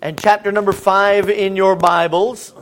and chapter number 5 in your Bibles.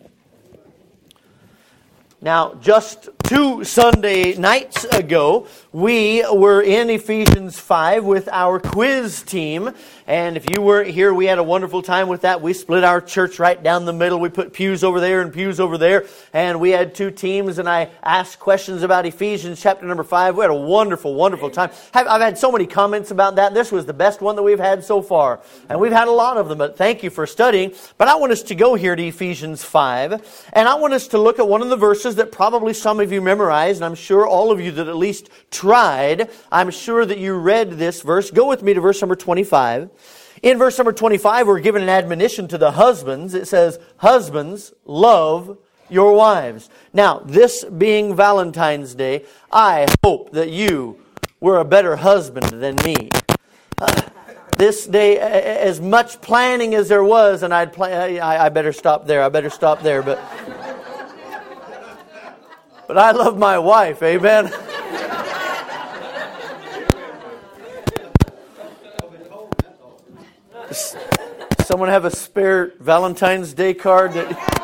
Now, just 2 Sunday nights ago, we were in Ephesians 5 with our quiz team. And if you weren't here, we had a wonderful time with that. We split our church right down the middle. We put pews over there and pews over there. And we had 2 teams, and I asked questions about Ephesians chapter number 5. We had a wonderful, wonderful time. I've had so many comments about that. This was the best one that we've had so far. And we've had a lot of them, but thank you for studying. But I want us to go here to Ephesians 5. And I want us to look at one of the verses that probably some of you memorized. And I'm sure all of you that at least tried, I'm sure that you read this verse. Go with me to verse number 25. In verse number 25, we're given an admonition to the husbands. It says, "Husbands, love your wives." Now, this being Valentine's Day, I hope that you were a better husband than me. This day, as much planning as there was, and I better stop there. But I love my wife, amen. Someone have a spare Valentine's Day card?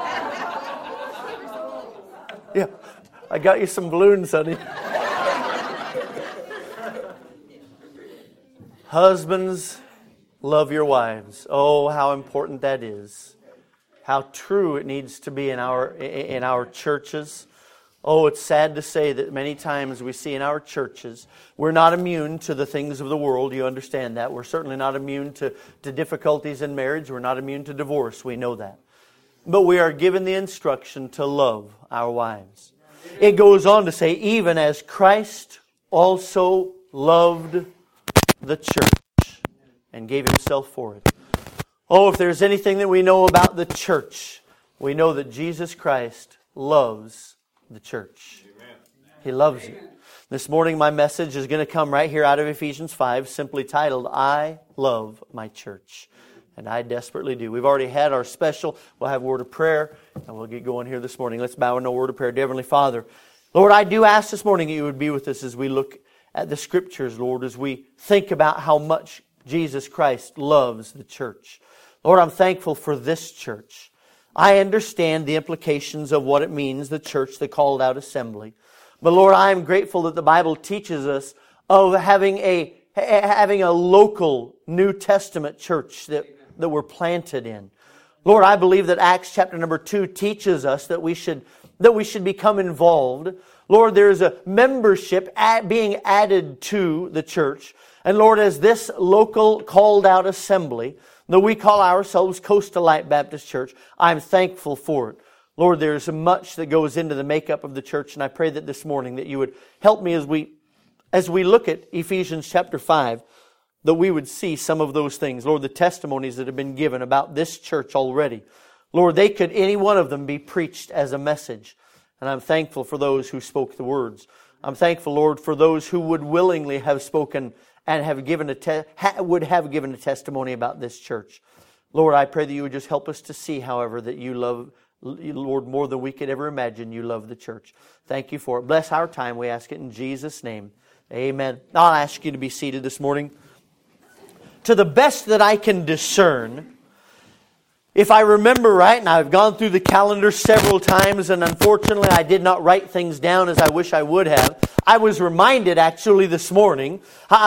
Yeah, I got you some balloons, honey. Husbands, love your wives. Oh, how important that is. How true it needs to be in our churches. Oh, it's sad to say that many times we see in our churches, we're not immune to the things of the world. You understand that. We're certainly not immune to difficulties in marriage. We're not immune to divorce. We know that. But we are given the instruction to love our wives. It goes on to say, even as Christ also loved the church and gave Himself for it. Oh, if there's anything that we know about the church, we know that Jesus Christ loves the church. Amen. He loves you. This morning my message is going to come right here out of Ephesians 5, simply titled, "I love my church." And I desperately do. We've already had our special. We'll have a word of prayer, and we'll get going here this morning. Let's bow in a word of prayer. Dear Heavenly Father, Lord, I do ask this morning that You would be with us as we look at the Scriptures, Lord, as we think about how much Jesus Christ loves the church. Lord, I'm thankful for this church. I understand the implications of what it means, the church, the called out assembly. But Lord, I am grateful that the Bible teaches us of having a local New Testament church that we're planted in. Lord, I believe that Acts chapter number 2 teaches us that we should become involved. Lord, there's a membership being added to the church. And Lord, as this local called out assembly, though we call ourselves Coastal Light Baptist Church, I'm thankful for it. Lord, there's much that goes into the makeup of the church, and I pray that this morning that You would help me as we look at Ephesians chapter 5, that we would see some of those things. Lord, the testimonies that have been given about this church already. Lord, any one of them be preached as a message. And I'm thankful for those who spoke the words. I'm thankful, Lord, for those who would willingly have spoken and would have given a testimony about this church. Lord, I pray that You would just help us to see, however, that You love, Lord, more than we could ever imagine. You love the church. Thank You for it. Bless our time. We ask it in Jesus' name. Amen. I'll ask you to be seated this morning. To the best that I can discern, if I remember right, and I've gone through the calendar several times, and unfortunately I did not write things down as I wish I would have, I was reminded actually this morning,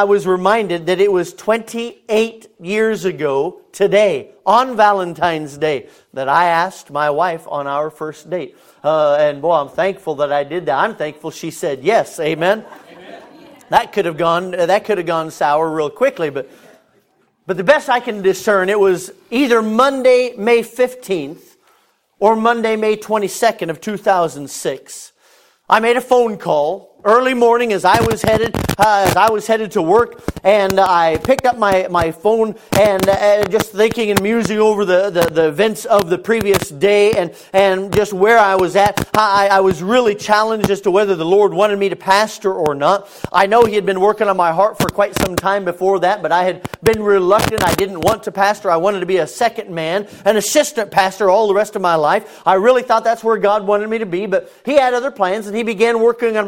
that it was 28 years ago today, on Valentine's Day, that I asked my wife on our first date. And boy, I'm thankful that I did that. I'm thankful she said yes. Amen? Amen. That could have gone sour real quickly, but the best I can discern, it was either Monday, May 15th, or Monday, May 22nd of 2006. I made a phone call early morning as I was headed to work, and I picked up my phone and just thinking and musing over the events of the previous day and just where I was at. I was really challenged as to whether the Lord wanted me to pastor or not. I know He had been working on my heart for quite some time before that, but I had been reluctant. I didn't want to pastor. I wanted to be a second man, an assistant pastor all the rest of my life. I really thought that's where God wanted me to be, but He had other plans, and He began working on my heart.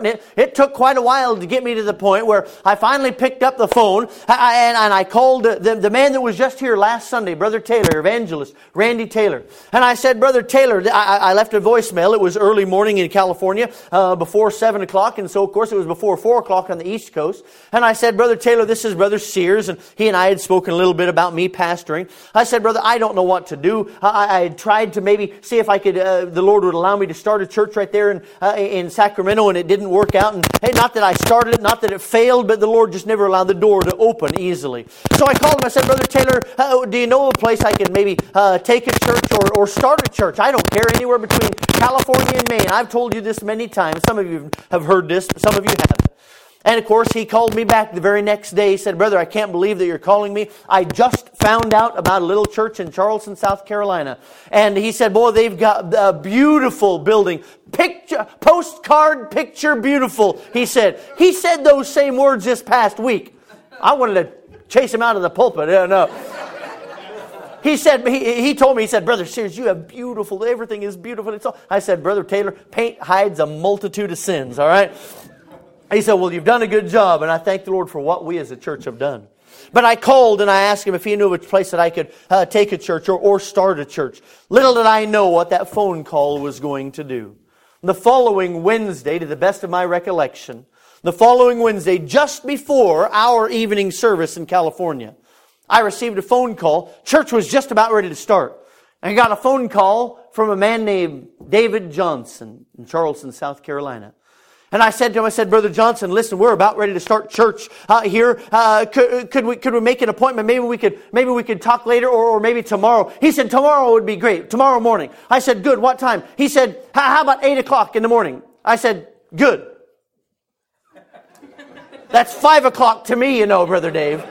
And it took quite a while to get me to the point where I finally picked up the phone and I called the man that was just here last Sunday, Brother Taylor, evangelist, Randy Taylor. And I said, Brother Taylor, I left a voicemail. It was early morning in California, before 7 o'clock. And so, of course, it was before 4 o'clock on the East Coast. And I said, Brother Taylor, this is Brother Sears. And he and I had spoken a little bit about me pastoring. I said, Brother, I don't know what to do. I had tried to maybe see if I could, the Lord would allow me to start a church right there in Sacramento, and it didn't work out. And hey, not that I started it, not that it failed, but the Lord just never allowed the door to open easily. So I called him. I said, Brother Taylor, do you know a place I could maybe take a church or start a church? I don't care, anywhere between California and Maine. I've told you this many times. Some of you have heard this, but some of you haven't. And of course, he called me back the very next day. He said, Brother, I can't believe that you're calling me. I just found out about a little church in Charleston, South Carolina. And he said, boy, they've got a beautiful building. Postcard picture beautiful, he said. He said those same words this past week. I wanted to chase him out of the pulpit. No. He said, he told me, he said, Brother Sears, you have beautiful, everything is beautiful. It's all. I said, Brother Taylor, paint hides a multitude of sins, all right? He said, well, you've done a good job, and I thank the Lord for what we as a church have done. But I called and I asked him if he knew of a place that I could take a church or start a church. Little did I know what that phone call was going to do. The following Wednesday, to the best of my recollection, the following Wednesday, just before our evening service in California, I received a phone call. Church was just about ready to start. I got a phone call from a man named David Johnson in Charleston, South Carolina. And I said to him, I said, Brother Johnson, listen, we're about ready to start church here. Could we make an appointment? Maybe we could talk later or maybe tomorrow. He said, tomorrow would be great. Tomorrow morning. I said, good. What time? He said, how about 8 o'clock in the morning? I said, good. That's 5 o'clock to me, Brother Dave.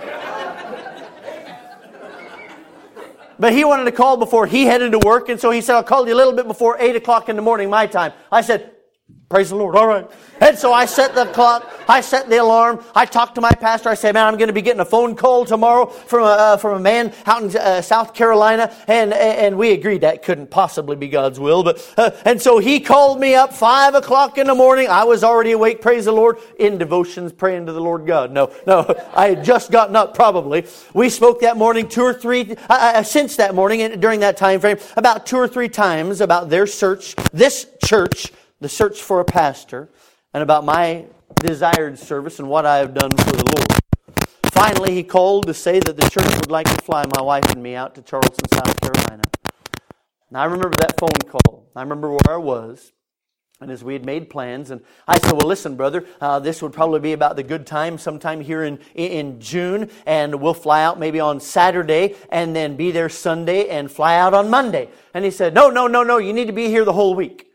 But he wanted to call before he headed to work. And so he said, I'll call you a little bit before 8 o'clock in the morning, my time. I said, praise the Lord. All right. And so I set the clock. I set the alarm. I talked to my pastor. I said, man, I'm going to be getting a phone call tomorrow from a man out in South Carolina. And we agreed that couldn't possibly be God's will. But and so he called me up 5 o'clock in the morning. I was already awake, praise the Lord, in devotions, praying to the Lord God. No, I had just gotten up probably. We spoke that morning 2 or 3, since that morning and during that time frame, about 2 or 3 times about their search, this church, the search for a pastor, and about my desired service and what I have done for the Lord. Finally, he called to say that the church would like to fly my wife and me out to Charleston, South Carolina. And I remember that phone call. I remember where I was. And as we had made plans, and I said, well, listen, brother, this would probably be about the good time sometime here in June, and we'll fly out maybe on Saturday, and then be there Sunday, and fly out on Monday. And he said, no, you need to be here the whole week.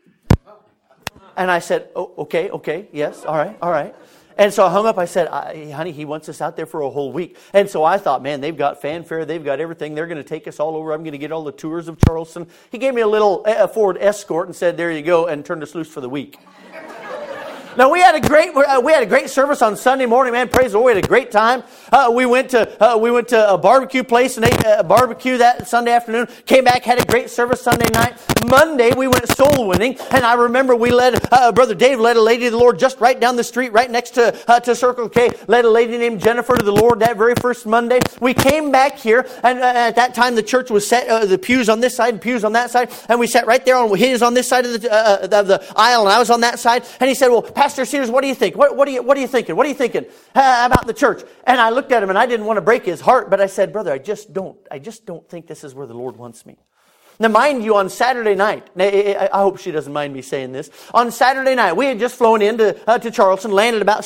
And I said, oh, okay, yes, all right. And so I hung up. I said, honey, he wants us out there for a whole week. And so I thought, man, they've got fanfare. They've got everything. They're going to take us all over. I'm going to get all the tours of Charleston. He gave me a little Ford Escort and said, there you go, and turned us loose for the week. Now, we had a great service on Sunday morning, man. Praise the Lord. We had a great time. We went to a barbecue place and ate a barbecue that Sunday afternoon. Came back, had a great service Sunday night. Monday, we went soul winning. And I remember we Brother Dave led a lady to the Lord just right down the street, right next to Circle K. Led a lady named Jennifer to the Lord that very first Monday. We came back here, and at that time the church was set, the pews on this side and pews on that side. And we sat right there on his on this side of the aisle, and I was on that side. And he said, well, Pastor Sears, what do you think? What are you thinking? What are you thinking about the church? And I looked at him, and I didn't want to break his heart, but I said, brother, I just don't think this is where the Lord wants me. Now, mind you, on Saturday night, I hope she doesn't mind me saying this. On Saturday night, we had just flown into to Charleston, landed about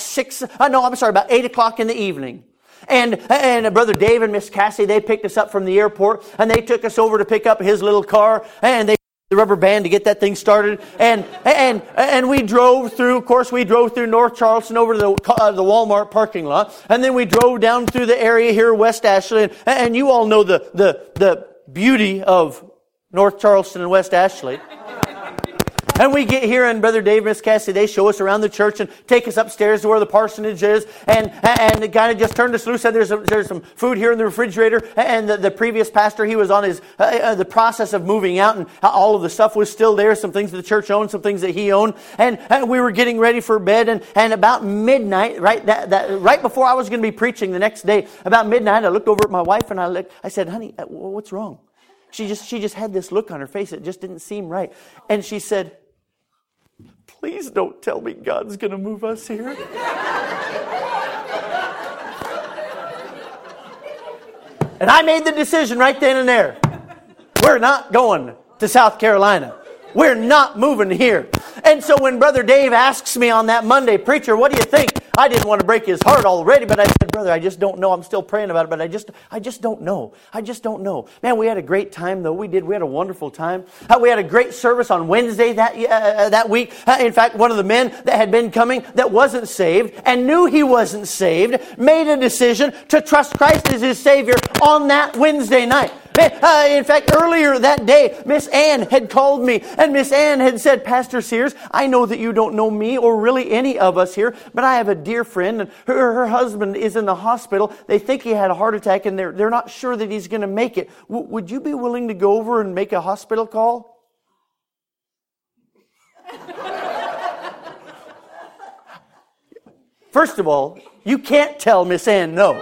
8 o'clock in the evening. And Brother Dave and Miss Cassie, they picked us up from the airport, and they took us over to pick up his little car, and they the rubber band to get that thing started, and we drove through. Of course, we drove through North Charleston over to the Walmart parking lot, and then we drove down through the area here, West Ashley, and you all know the beauty of North Charleston and West Ashley. And we get here, and Brother Dave and Miss Cassie, they show us around the church and take us upstairs to where the parsonage is. And it kind of just turned us loose. And there's some food here in the refrigerator. And the previous pastor, he was on his the process of moving out, and all of the stuff was still there. Some things that the church owned, some things that he owned. And we were getting ready for bed. And about midnight, right before I was going to be preaching the next day, about midnight, I looked over at my wife and I said, "Honey, what's wrong?" She just had this look on her face. It just didn't seem right. And she said, "Please don't tell me God's going to move us here." And I made the decision right then and there. We're not going to South Carolina. We're not moving here. And so when Brother Dave asks me on that Monday, "Preacher, what do you think?" I didn't want to break his heart already, but I said, "Brother, I just don't know. I'm still praying about it, but I just don't know. I just don't know." Man, we had a great time, though. We did. We had a wonderful time. We had a great service on Wednesday that week. In fact, one of the men that had been coming that wasn't saved and knew he wasn't saved made a decision to trust Christ as his Savior on that Wednesday night. In fact, earlier that day, Miss Ann had called me, and Miss Ann had said, "Pastor Sears, I know that you don't know me or really any of us here, but I have a dear friend, and her husband is in the hospital. They think he had a heart attack, and they're not sure that he's going to make it. Would you be willing to go over and make a hospital call?" First of all, you can't tell Miss Ann no.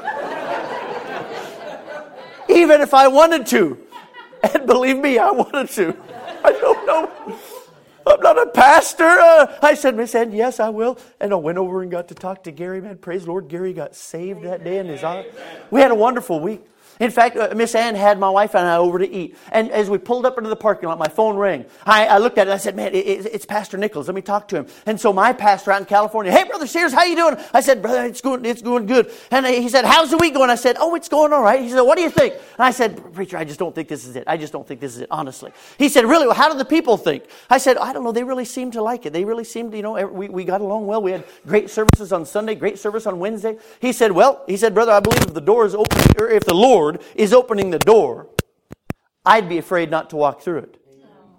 Even if I wanted to. And believe me, I wanted to. I don't know. I'm not a pastor. I said, "Miss Ann, yes, I will." And I went over and got to talk to Gary. Man, praise the Lord, Gary got saved that day in his arms. We had a wonderful week. In fact, Miss Ann had my wife and I over to eat. And as we pulled up into the parking lot, my phone rang. I looked at it and I said, "Man, it's Pastor Nichols. Let me talk to him." And so my pastor out in California, "Hey, Brother Sears, how you doing?" I said, "Brother, it's going good." And he said, "How's the week going?" I said, "Oh, it's going all right." He said, "What do you think?" And I said, "Preacher, I just don't think this is it. I just don't think this is it, honestly." He said, "Really? Well, how do the people think?" I said, "I don't know. They really seem to like it. They really seemed to, we got along well. We had great services on Sunday, great service on Wednesday." He said, "Brother, I believe if the door is opening, or if the Lord is opening the door, I'd be afraid not to walk through it."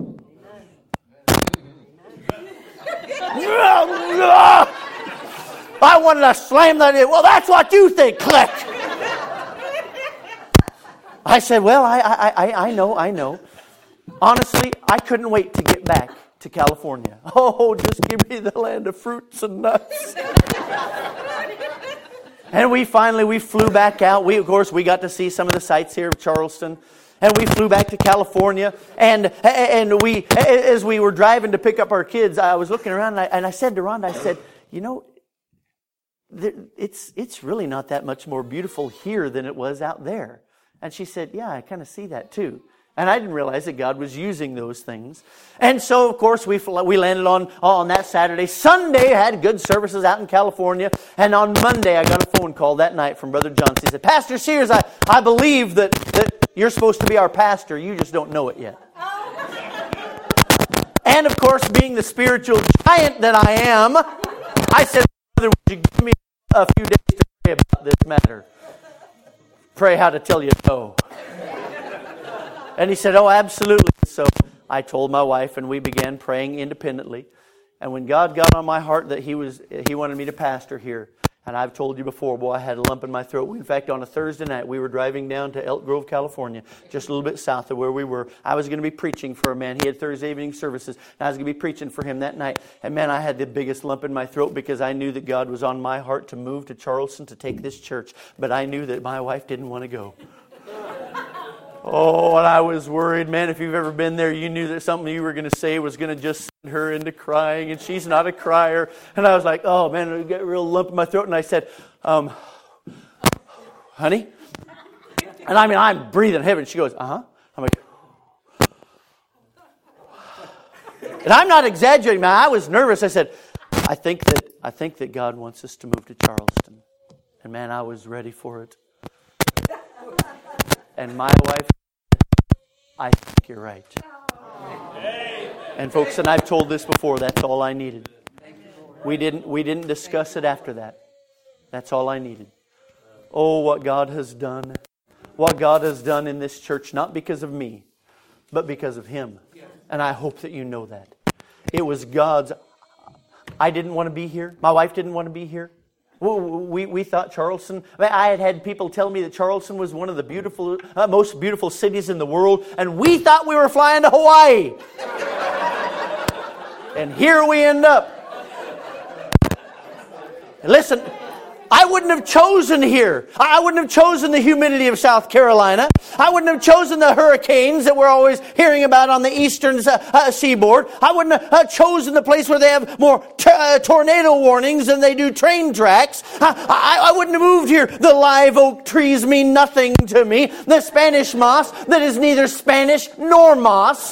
I wanted to slam that in. "Well, that's what you think." Click. I said, "Well, I know. Honestly, I couldn't wait to get back to California. Oh, just give me the land of fruits and nuts." And we flew back out. We got to see some of the sights here of Charleston. And we flew back to California. And we, as we were driving to pick up our kids, I was looking around and I said to Rhonda, I said, it's really not that much more beautiful here than it was out there. And she said, "Yeah, I kind of see that too." And I didn't realize that God was using those things. And so, of course, we landed on that Saturday. Sunday, I had good services out in California. And on Monday, I got a phone call that night from Brother Johnson. He said, "Pastor Sears, I believe that you're supposed to be our pastor. You just don't know it yet." And, of course, being the spiritual giant that I am, I said, "Brother, would you give me a few days to pray about this matter? Pray how to tell you no." And he said, "Oh, absolutely." So I told my wife, and we began praying independently. And when God got on my heart that He wanted me to pastor here, and I've told you before, boy, I had a lump in my throat. In fact, on a Thursday night, we were driving down to Elk Grove, California, just a little bit south of where we were. I was going to be preaching for a man. He had Thursday evening services, and I was going to be preaching for him that night. And man, I had the biggest lump in my throat because I knew that God was on my heart to move to Charleston to take this church. But I knew that my wife didn't want to go. Oh, and I was worried, man. If you've ever been there, you knew that something you were going to say was going to just send her into crying, and she's not a crier. And I was like, oh, man, I got a real lump in my throat. And I said, "Honey?" And I mean, I'm breathing heavy. She goes, "Uh-huh." I'm like, and I'm not exaggerating, man. I was nervous. I said, I think that God wants us to move to Charleston. And man, I was ready for it. And my wife, "I think you're right." And folks, and I've told this before, that's all I needed. We didn't discuss it after that. That's all I needed. Oh, what God has done. What God has done in this church, not because of me, but because of Him. And I hope that you know that. It was God's. I didn't want to be here. My wife didn't want to be here. We thought Charleston. I had people tell me that Charleston was one of the most beautiful cities in the world, and we thought we were flying to Hawaii. And here we end up. Listen, I wouldn't have chosen here. I wouldn't have chosen the humidity of South Carolina. I wouldn't have chosen the hurricanes that we're always hearing about on the eastern seaboard. I wouldn't have chosen the place where they have more tornado warnings than they do train tracks. I wouldn't have moved here. The live oak trees mean nothing to me. The Spanish moss that is neither Spanish nor moss.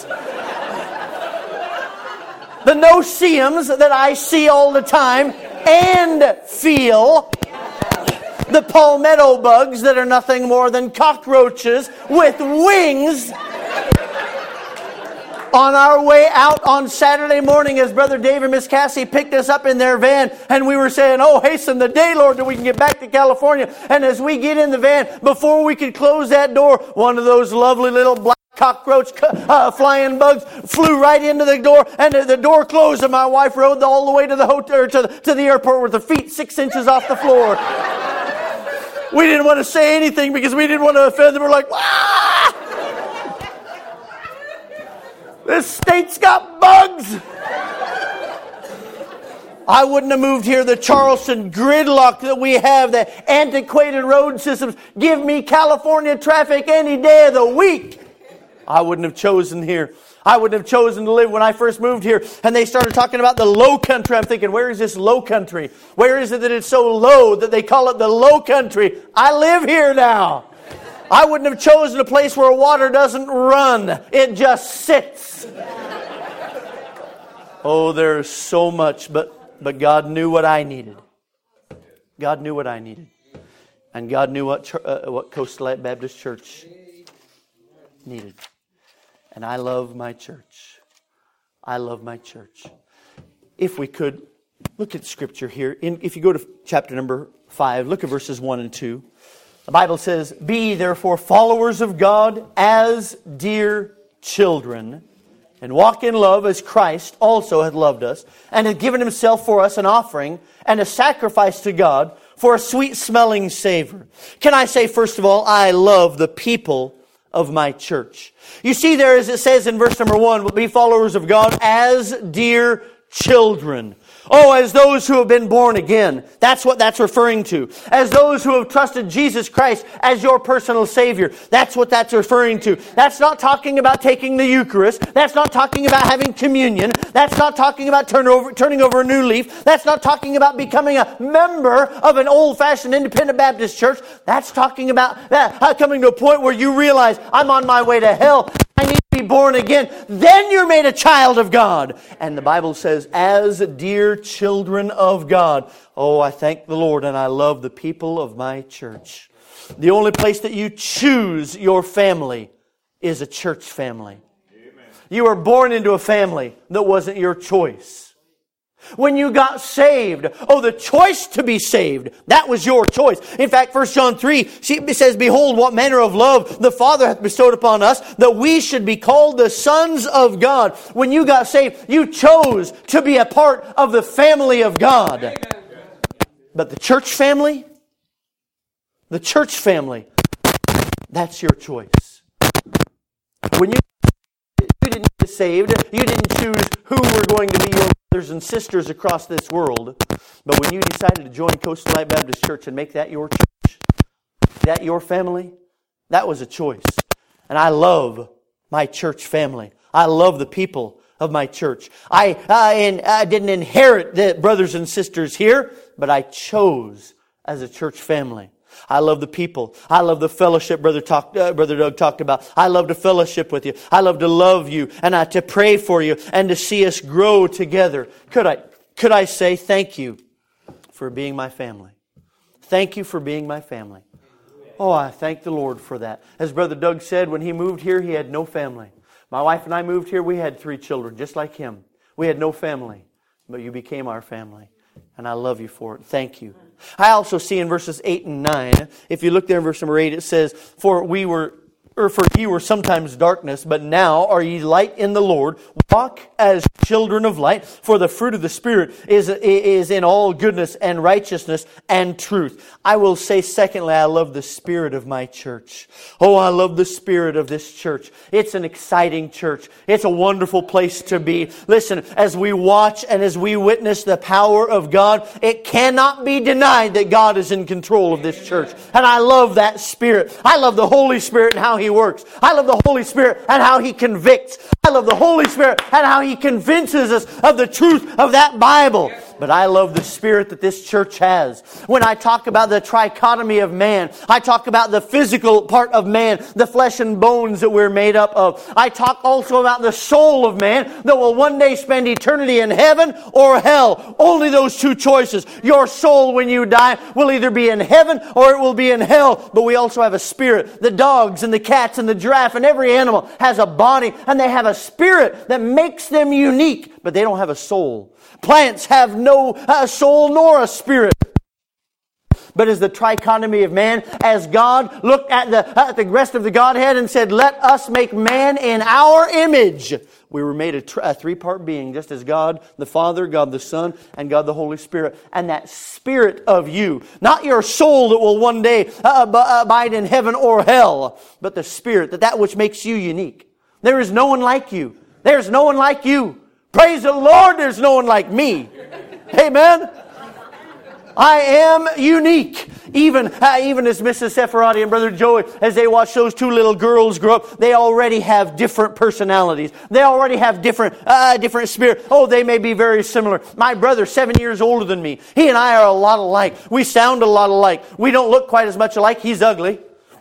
The no-see-ums that I see all the time and feel. The palmetto bugs that are nothing more than cockroaches with wings. On our way out on Saturday morning, as Brother Dave and Miss Cassie picked us up in their van, and we were saying, oh, hasten the day, Lord, that we can get back to California. And as we get in the van, before we could close that door, one of those lovely little black cockroach flying bugs flew right into the door, and the door closed, and my wife rode all the way to the hotel, to the airport with her feet 6 inches off the floor. We didn't want to say anything because we didn't want to offend them. We're like, ah! This state's got bugs. I wouldn't have moved here. The Charleston gridlock that we have, the antiquated road systems, give me California traffic any day of the week. I wouldn't have chosen here. I wouldn't have chosen to live when I first moved here. And they started talking about the low country. I'm thinking, where is this low country? Where is it that it's so low that they call it the low country? I live here now. I wouldn't have chosen a place where water doesn't run. It just sits. Oh, there's so much. But God knew what I needed. God knew what I needed. And God knew what Coastal Light Baptist Church needed. And I love my church. I love my church. If we could, look at Scripture here. If you go to chapter number 5, look at verses 1 and 2. The Bible says, be therefore followers of God as dear children, and walk in love as Christ also hath loved us, and hath given Himself for us an offering and a sacrifice to God for a sweet-smelling savor. Can I say, first of all, I love the people of my church. You see there, as it says in verse number 1, be followers of God as dear children. Oh, as those who have been born again. That's what that's referring to. As those who have trusted Jesus Christ as your personal Savior. That's what that's referring to. That's not talking about taking the Eucharist. That's not talking about having communion. That's not talking about turning over a new leaf. That's not talking about becoming a member of an old-fashioned independent Baptist church. That's talking about coming to a point where you realize, I'm on my way to hell. I need to be born again. Then you're made a child of God. And the Bible says, as dear children of God. Oh, I thank the Lord and I love the people of my church. The only place that you choose your family is a church family. Amen. You were born into a family that wasn't your choice. When you got saved, the choice to be saved, that was your choice. In fact, 1 John 3, it says, behold, what manner of love the Father hath bestowed upon us, that we should be called the sons of God. When you got saved, you chose to be a part of the family of God. But the church family, that's your choice. When you didn't get saved, you didn't choose who were going to be your brothers and sisters across this world. But when you decided to join Coastal Light Baptist Church and make that your church, that your family, that was a choice. And I love my church family. I love the people of my church. I didn't inherit the brothers and sisters here, but I chose as a church family. I love the people. I love the fellowship Brother Doug talked about. I love to fellowship with you. I love to love you and to pray for you and to see us grow together. Could I say thank you for being my family? Thank you for being my family. Oh, I thank the Lord for that. As Brother Doug said, when he moved here, he had no family. My wife and I moved here, we had 3 children, just like him. We had no family, but you became our family. And I love you for it. Thank you. I also see in verses 8 and 9, if you look there in verse number 8, it says, for we were For ye were sometimes darkness, but now are ye light in the Lord. Walk as children of light, for the fruit of the Spirit is in all goodness and righteousness and truth. I will say secondly, I love the spirit of my church. Oh, I love the spirit of this church. It's an exciting church. It's a wonderful place to be. Listen, as we watch and as we witness the power of God, it cannot be denied that God is in control of this church. And I love that spirit. I love the Holy Spirit and how He works. I love the Holy Spirit and how He convicts. I love the Holy Spirit and how He convinces us of the truth of that Bible. But I love the spirit that this church has. When I talk about the trichotomy of man, I talk about the physical part of man, the flesh and bones that we're made up of. I talk also about the soul of man that will one day spend eternity in heaven or hell. Only those two choices. Your soul, when you die, will either be in heaven or it will be in hell. But we also have a spirit. The dogs and the cats and the giraffe and every animal has a body, and they have a spirit that makes them unique, but they don't have a soul. Plants have no soul nor a spirit. But as the trichotomy of man, as God looked at the rest of the Godhead and said, let us make man in our image. We were made a three-part being, just as God the Father, God the Son, and God the Holy Spirit. And that spirit of you, not your soul that will one day abide in heaven or hell, but the spirit, that which makes you unique. There is no one like you. There's no one like you. Praise the Lord, there's no one like me. Amen. I am unique. Even as Mrs. Sepharadi and Brother Joey, as they watch those two little girls grow up, they already have different personalities. They already have different spirit. Oh, they may be very similar. My brother, 7 years older than me, he and I are a lot alike. We sound a lot alike. We don't look quite as much alike. He's ugly.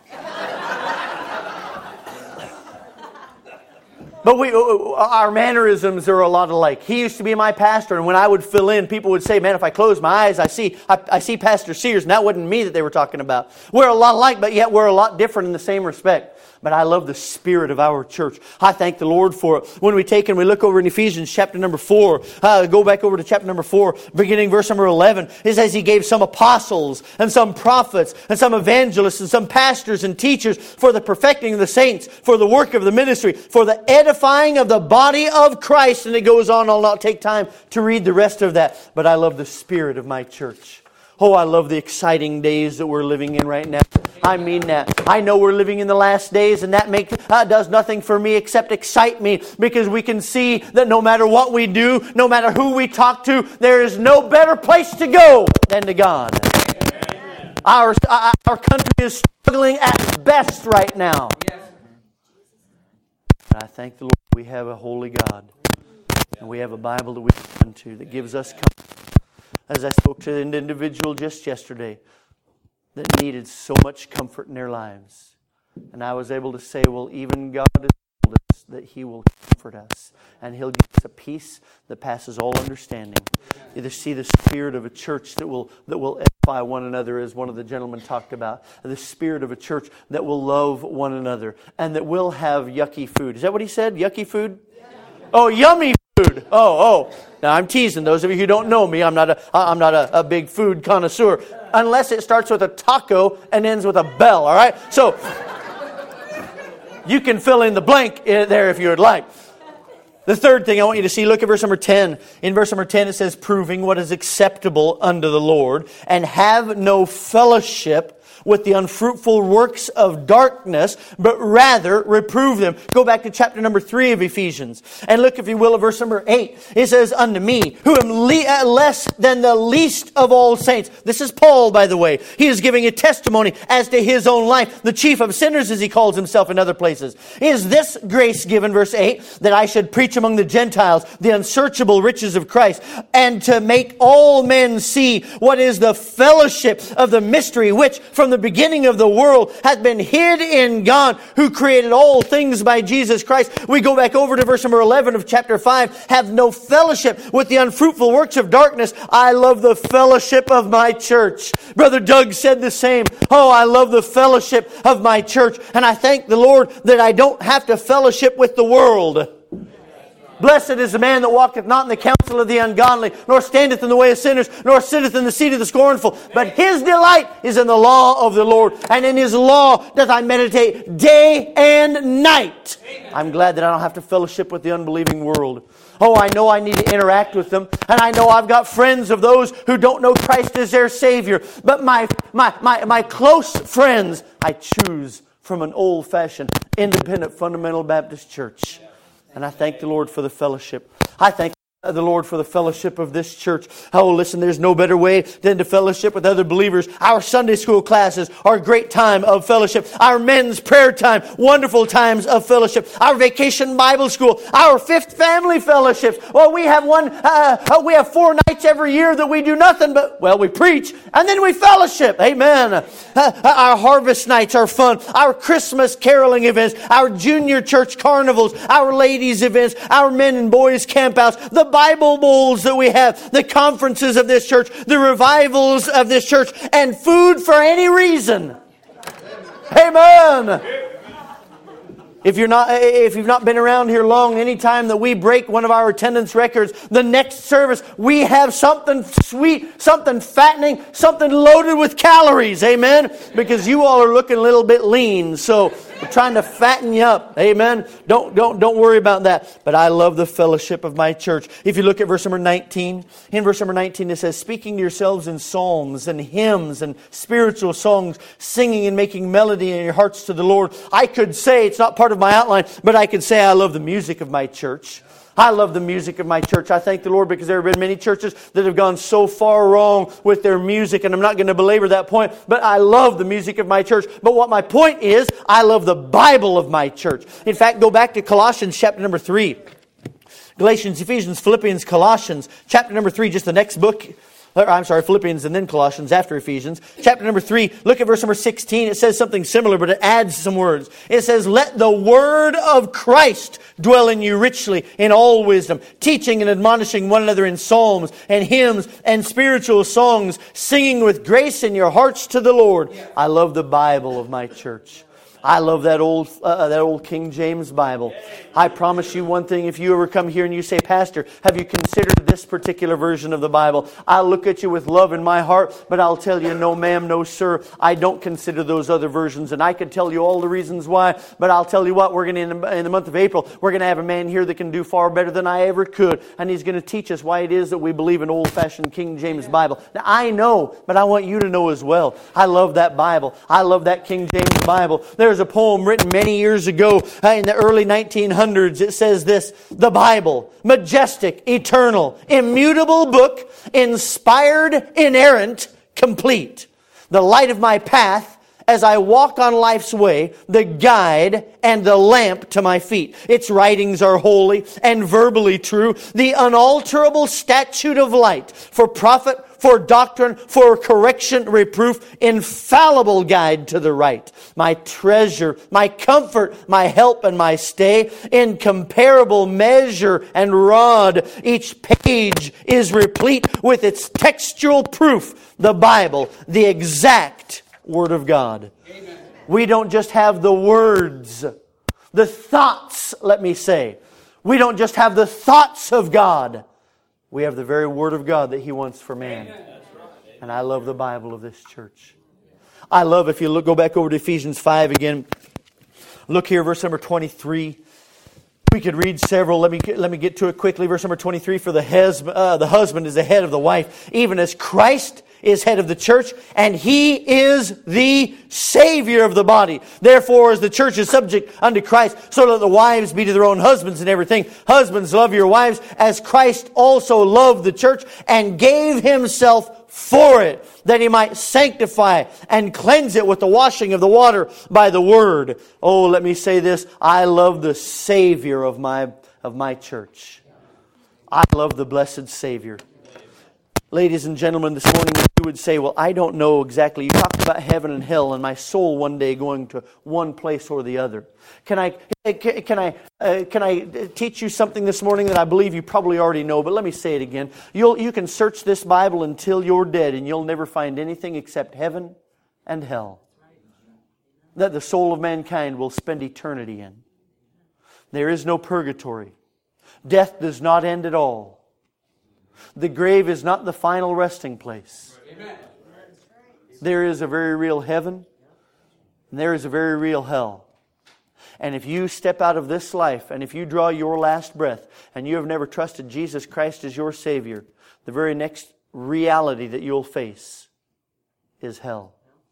But our mannerisms are a lot alike. He used to be my pastor, and when I would fill in, people would say, man, if I close my eyes, I see Pastor Sears, and that wasn't me that they were talking about. We're a lot alike, but yet we're a lot different in the same respect. But I love the spirit of our church. I thank the Lord for it. When we take and we look over in Ephesians chapter number 4, go back over to chapter number 4, beginning verse number 11, it says He gave some apostles and some prophets and some evangelists and some pastors and teachers for the perfecting of the saints, for the work of the ministry, for the edifying of the body of Christ. And it goes on. I'll not take time to read the rest of that. But I love the spirit of my church. Oh, I love the exciting days that we're living in right now. I mean that. I know we're living in the last days, and that does nothing for me except excite me, because we can see that no matter what we do, no matter who we talk to, there is no better place to go than to God. Our country is struggling at best right now. But I thank the Lord we have a holy God, and we have a Bible that we can to that gives us comfort. As I spoke to an individual just yesterday that needed so much comfort in their lives. And I was able to say, well, even God has told us that He will comfort us. And He'll give us a peace that passes all understanding. You see the spirit of a church that will edify one another, as one of the gentlemen talked about. The spirit of a church that will love one another and that will have yucky food. Is that what he said? Yucky food? Yeah. Oh, yummy food. Oh. Now I'm teasing those of you who don't know me. I'm not a big food connoisseur, unless it starts with a taco and ends with a bell. All right, so you can fill in the blank there if you would like. The third thing I want you to see, look at verse number 10. In verse number 10 it says, proving what is acceptable unto the Lord, and have no fellowship with the unfruitful works of darkness, but rather reprove them. Go back to chapter number 3 of Ephesians. And look, if you will, at verse number 8. It says, unto me, who am less than the least of all saints. This is Paul, by the way. He is giving a testimony as to his own life. The chief of sinners, as he calls himself in other places. Is this grace given, verse 8, that I should preach among the Gentiles the unsearchable riches of Christ, and to make all men see what is the fellowship of the mystery, which from the beginning of the world hath been hid in God, who created all things by Jesus Christ. We go back over to verse number 11 of chapter 5. Have no fellowship with the unfruitful works of darkness. I love the fellowship of my church. Brother Doug said the same. Oh, I love the fellowship of my church. And I thank the Lord that I don't have to fellowship with the world. Blessed is the man that walketh not in the counsel of the ungodly, nor standeth in the way of sinners, nor sitteth in the seat of the scornful. But his delight is in the law of the Lord, and in his law doth I meditate day and night. I'm glad that I don't have to fellowship with the unbelieving world. Oh, I know I need to interact with them. And I know I've got friends of those who don't know Christ as their Savior. But my close friends, I choose from an old-fashioned, independent, fundamental Baptist church. And I thank the Lord for the fellowship. I thank the Lord for the fellowship of this church. Oh, listen, there's no better way than to fellowship with other believers. Our Sunday school classes are a great time of fellowship. Our men's prayer time, wonderful times of fellowship. Our vacation Bible school, our fifth family fellowships. Well, we have we have 4 nights every year that we do nothing but, well, we preach and then we fellowship. Amen. Our harvest nights are fun. Our Christmas caroling events, our junior church carnivals, our ladies events, our men and boys campouts, the Bible bowls that we have, the conferences of this church, the revivals of this church, and food for any reason. Amen. If you've not been around here long, any time that we break one of our attendance records, the next service we have something sweet, something fattening, something loaded with calories. Amen. Because you all are looking a little bit lean, so we're trying to fatten you up. Amen. Don't worry about that. But I love the fellowship of my church. If you look at verse number 19, in verse number 19 it says, speaking to yourselves in psalms and hymns and spiritual songs, singing and making melody in your hearts to the Lord. I could say, it's not part of my outline, but I could say I love the music of my church. I love the music of my church. I thank the Lord because there have been many churches that have gone so far wrong with their music, and I'm not going to belabor that point, but I love the music of my church. But what my point is, I love the Bible of my church. In fact, go back to Colossians chapter number 3. Galatians, Ephesians, Philippians, Colossians, chapter number 3, just the next book. Philippians and then Colossians after Ephesians. Chapter number 3, look at verse number 16. It says something similar, but it adds some words. It says, let the word of Christ dwell in you richly in all wisdom, teaching and admonishing one another in psalms and hymns and spiritual songs, singing with grace in your hearts to the Lord. I love the Bible of my church. I love that old King James Bible. I promise you one thing, if you ever come here and you say, Pastor, have you considered this particular version of the Bible? I'll look at you with love in my heart, but I'll tell you, no ma'am, no sir, I don't consider those other versions. And I could tell you all the reasons why, but I'll tell you what, we're going to, in the month of April, we're going to have a man here that can do far better than I ever could. And he's going to teach us why it is that we believe in old-fashioned King James Bible. Now, I know, but I want you to know as well. I love that Bible. I love that King James Bible. There's a poem written many years ago in the early 1900s. It says this, the Bible, majestic, eternal, immutable book, inspired, inerrant, complete. The light of my path as I walk on life's way, the guide and the lamp to my feet. Its writings are holy and verbally true, the unalterable statute of light, for profit, for doctrine, for correction, reproof, infallible guide to the right. My treasure, my comfort, my help, and my stay, incomparable measure and rod. Each page is replete with its textual proof, the Bible, the exact Word of God. Amen. We don't just have the words, the thoughts, let me say. We don't just have the thoughts of God. We have the very Word of God that He wants for man. And I love the Bible of this church. I love, if you go back over to Ephesians 5 again, look here, verse number 23. We could read several. Let me get to it quickly. Verse number 23, for the husband is the head of the wife, even as Christ is head of the church, and He is the Savior of the body. Therefore, as the church is subject unto Christ, so let the wives be to their own husbands in everything. Husbands, love your wives, as Christ also loved the church, and gave Himself for it, that He might sanctify and cleanse it with the washing of the water by the Word. Oh, let me say this. I love the Savior of my church. I love the blessed Savior. Ladies and gentlemen, this morning you would say, well, I don't know exactly. You talked about heaven and hell and my soul one day going to one place or the other. Can I teach you something this morning that I believe you probably already know, but let me say it again. You can search this Bible until you're dead and you'll never find anything except heaven and hell that the soul of mankind will spend eternity in. There is no purgatory. Death does not end at all. The grave is not the final resting place. Amen. There is a very real heaven, and there is a very real hell. And if you step out of this life, and if you draw your last breath, and you have never trusted Jesus Christ as your Savior, the very next reality that you'll face is hell.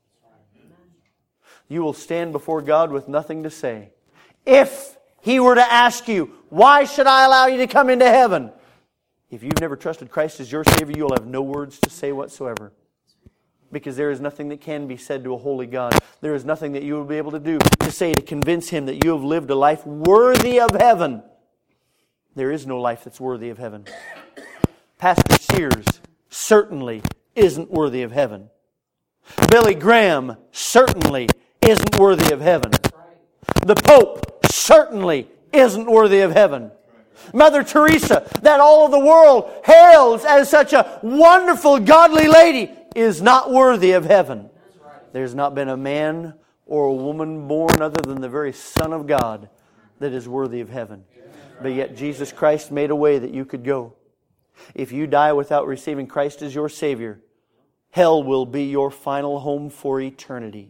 You will stand before God with nothing to say. If He were to ask you, why should I allow you to come into heaven? If you've never trusted Christ as your Savior, you'll have no words to say whatsoever. Because there is nothing that can be said to a holy God. There is nothing that you will be able to do to say to convince Him that you have lived a life worthy of heaven. There is no life that's worthy of heaven. Pastor Sears certainly isn't worthy of heaven. Billy Graham certainly isn't worthy of heaven. The Pope certainly isn't worthy of heaven. Mother Teresa, that all of the world hails as such a wonderful, godly lady, is not worthy of heaven. There's not been a man or a woman born other than the very Son of God that is worthy of heaven. But yet Jesus Christ made a way that you could go. If you die without receiving Christ as your Savior, hell will be your final home for eternity.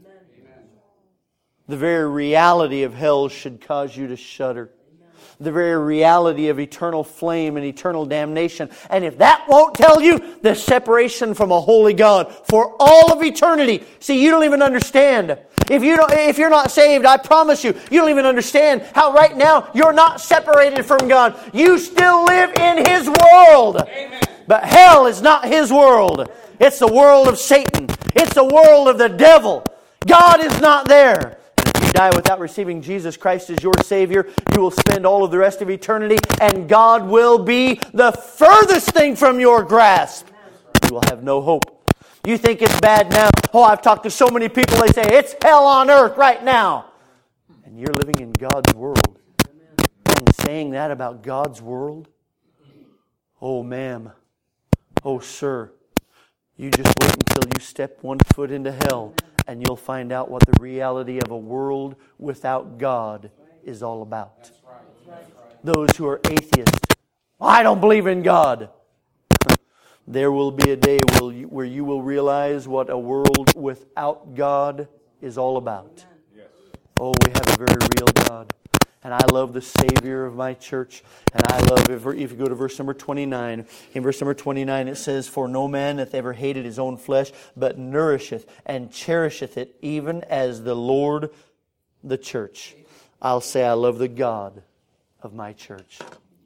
The very reality of hell should cause you to shudder. The very reality of eternal flame and eternal damnation. And if that won't tell you the separation from a holy God for all of eternity, see, you don't even understand. If you're not saved, I promise you, you don't even understand how right now you're not separated from God. You still live in His world. Amen. But hell is not His world. It's the world of Satan. It's the world of the devil. God is not there. If you die without receiving Jesus Christ as your Savior, you will spend all of the rest of eternity, and God will be the furthest thing from your grasp. You will have no hope. You think it's bad now. Oh, I've talked to so many people, they say, it's hell on earth right now. And you're living in God's world. And saying that about God's world? Oh, ma'am. Oh, sir. You just wait until you step one foot into hell, and you'll find out what the reality of a world without God is all about. Those who are atheists, I don't believe in God. There will be a day where you will realize what a world without God is all about. Oh, we have a very real God. And I love the Savior of my church. And I love, if you go to verse number 29, in verse number 29 it says, for no man hath ever hated his own flesh, but nourisheth and cherisheth it, even as the Lord the church. I'll say I love the God of my church.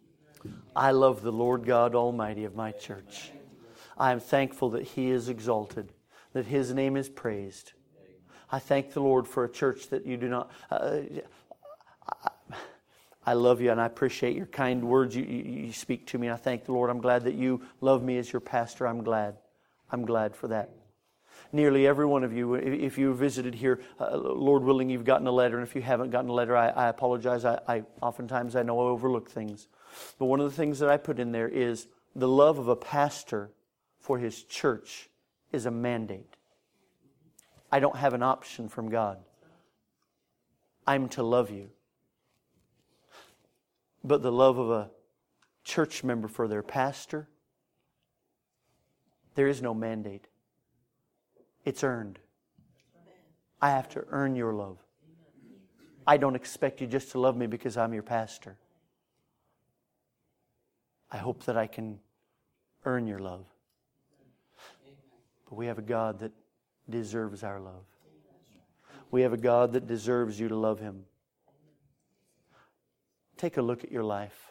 I love the Lord God Almighty of my church. I am thankful that He is exalted, that His name is praised. I thank the Lord for a church that you do not... I love you and I appreciate your kind words you speak to me. I thank the Lord. I'm glad that you love me as your pastor. I'm glad. I'm glad for that. Nearly every one of you, if you visited here, Lord willing, you've gotten a letter. And if you haven't gotten a letter, I apologize. Oftentimes I know I overlook things. But one of the things that I put in there is the love of a pastor for his church is a mandate. I don't have an option from God. I'm to love you. But the love of a church member for their pastor, there is no mandate. It's earned. I have to earn your love. I don't expect you just to love me because I'm your pastor. I hope that I can earn your love. But we have a God that deserves our love. We have a God that deserves you to love Him. Take a look at your life.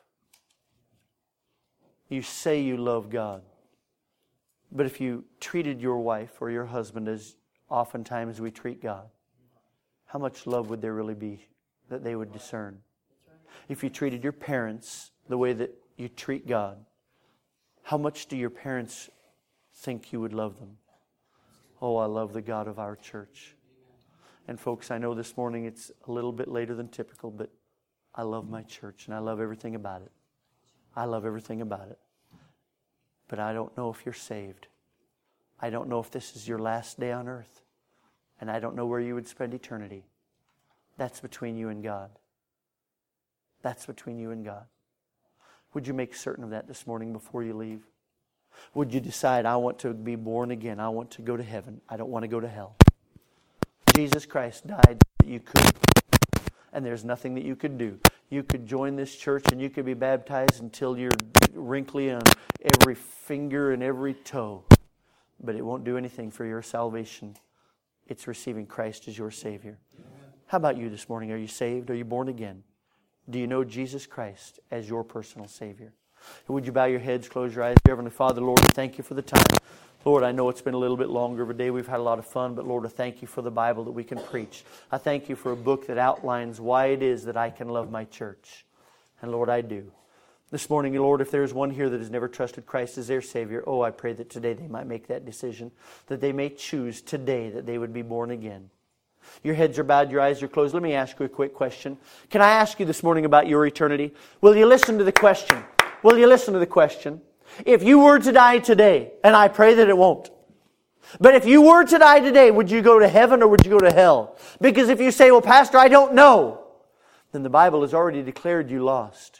You say you love God. But if you treated your wife or your husband as oftentimes we treat God, how much love would there really be that they would discern? If you treated your parents the way that you treat God, how much do your parents think you would love them? Oh, I love the God of our church. And folks, I know this morning it's a little bit later than typical, but I love my church and I love everything about it. I love everything about it. But I don't know if you're saved. I don't know if this is your last day on earth. And I don't know where you would spend eternity. That's between you and God. That's between you and God. Would you make certain of that this morning before you leave? Would you decide, I want to be born again. I want to go to heaven. I don't want to go to hell. Jesus Christ died so that you could. And there's nothing that you could do. You could join this church and you could be baptized until you're wrinkly on every finger and every toe. But it won't do anything for your salvation. It's receiving Christ as your Savior. How about you this morning? Are you saved? Are you born again? Do you know Jesus Christ as your personal Savior? Would you bow your heads, close your eyes? Dear Heavenly Father, Lord, we thank you for the time. Lord, I know it's been a little bit longer of a day. We've had a lot of fun, but Lord, I thank you for the Bible that we can preach. I thank you for a book that outlines why it is that I can love my church. And Lord, I do. This morning, Lord, if there is one here that has never trusted Christ as their Savior, oh, I pray that today they might make that decision, that they may choose today that they would be born again. Your heads are bowed, your eyes are closed. Let me ask you a quick question. Can I ask you this morning about your eternity? Will you listen to the question? Will you listen to the question? If you were to die today, and I pray that it won't, but if you were to die today, would you go to heaven or would you go to hell? Because if you say, well, Pastor, I don't know, then the Bible has already declared you lost.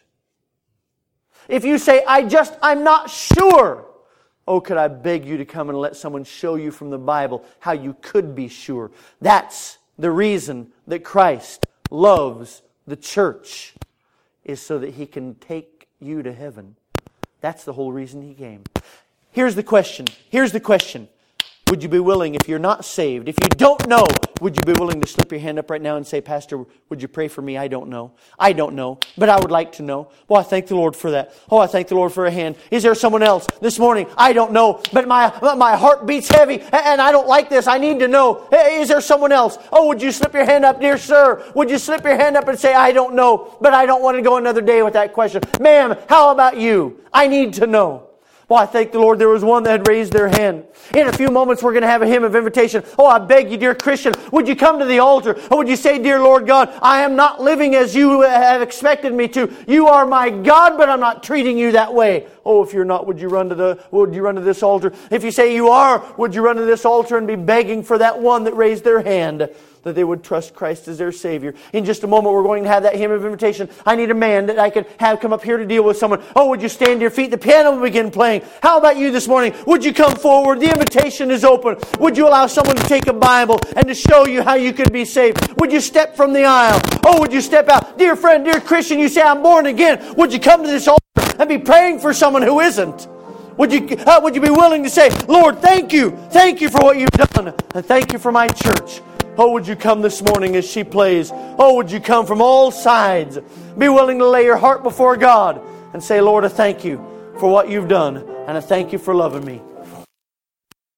If you say, I'm not sure, oh, could I beg you to come and let someone show you from the Bible how you could be sure? That's the reason that Christ loves the church, is so that He can take you to heaven. That's the whole reason He came. Here's the question. Would you be willing, if you're not saved, if you don't know, would you be willing to slip your hand up right now and say, Pastor, would you pray for me? I don't know. I don't know, but I would like to know. Well, I thank the Lord for that. Oh, I thank the Lord for a hand. Is there someone else this morning? I don't know, but my heart beats heavy and I don't like this. I need to know. Hey, is there someone else? Oh, would you slip your hand up, dear sir? Would you slip your hand up and say, I don't know, but I don't want to go another day with that question. Ma'am, how about you? I need to know. Well, I thank the Lord there was one that had raised their hand. In a few moments, we're going to have a hymn of invitation. Oh, I beg you, dear Christian, would you come to the altar? Or would you say, dear Lord God, I am not living as you have expected me to. You are my God, but I'm not treating you that way. Oh, if you're not, would you run to this altar? If you say you are, would you run to this altar and be begging for that one that raised their hand, that they would trust Christ as their Savior? In just a moment, we're going to have that hymn of invitation. I need a man that I could have come up here to deal with someone. Oh, would you stand to your feet? The piano will begin playing. How about you this morning? Would you come forward? The invitation is open. Would you allow someone to take a Bible and to show you how you could be saved? Would you step from the aisle? Oh, would you step out? Dear friend, dear Christian, you say, I'm born again. Would you come to this altar and be praying for someone who isn't? Would you be willing to say, Lord, thank you for what you've done, and thank you for my church. Oh, would you come this morning as she plays? Oh, would you come from all sides? Be willing to lay your heart before God and say, Lord, I thank you for what you've done, and I thank you for loving me.